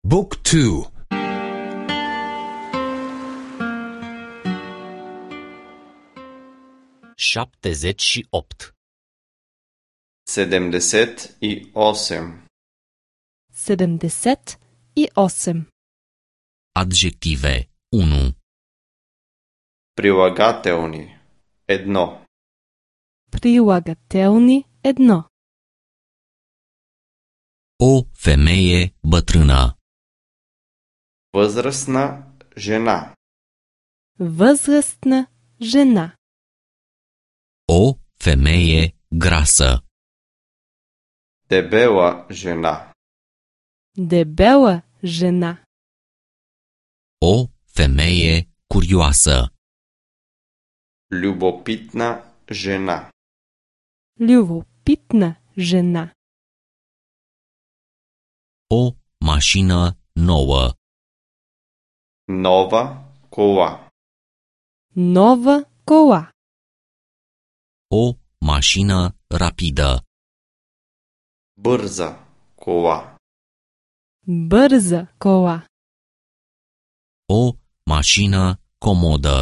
Book 2. 78. 78. 78. Adjective 1. Прилагателни. Едно. Прилагателни 1. O femeie bătrână. Възрастна жена. Възрастна жена. O femeie grasă. Дебела жена. Дебела жена. O femeie curioasă. Любопитна жена. Любопитна жена. O mașină nouă. Нова кола. Нова кола. O mașină rapidă. Бърза кола. Бърза кола. O mașină comodă.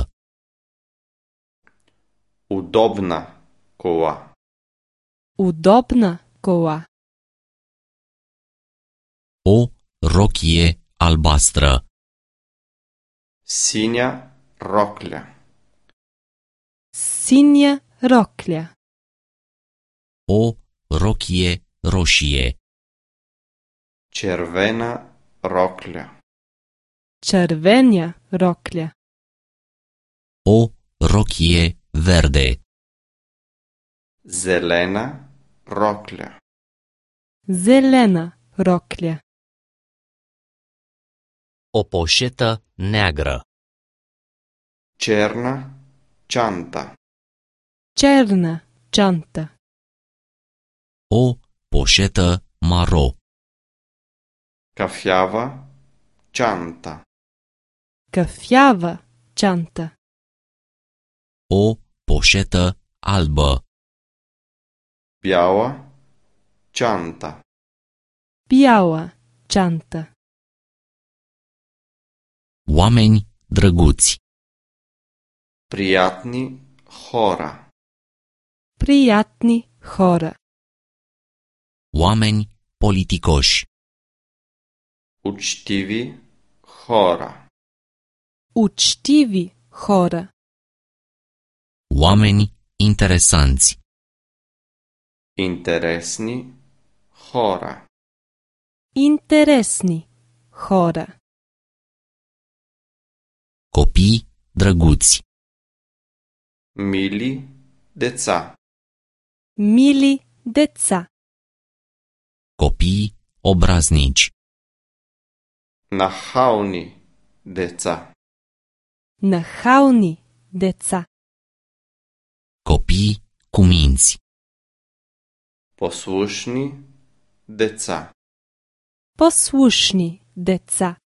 Удобна кола. Удобна кола. O rochie albastră. Синя рокля. Синя рокля. O rochie roșie. Червена рокля. Червеня рокля. O rochie verde. Зелена рокля. Зелена рокля. O poșetă neagră. Черна чанта. Черна чанта. O poșetă maro. Кафява чанта. Кафява чанта. O poșetă albă. Бяла чанта. Бяла чанта. Oameni drăguți. Приятни хора. Приятни хора. Oameni politicoși. Учтиви хора. Учтиви хора. Oameni interesanți. Интересни хора. Интересни хора. Copii drăguți. Мили деца. Мили деца. Copii obraznici. Нахални деца. Нахални деца. Copii cu minți. Послушни деца. Послушни деца.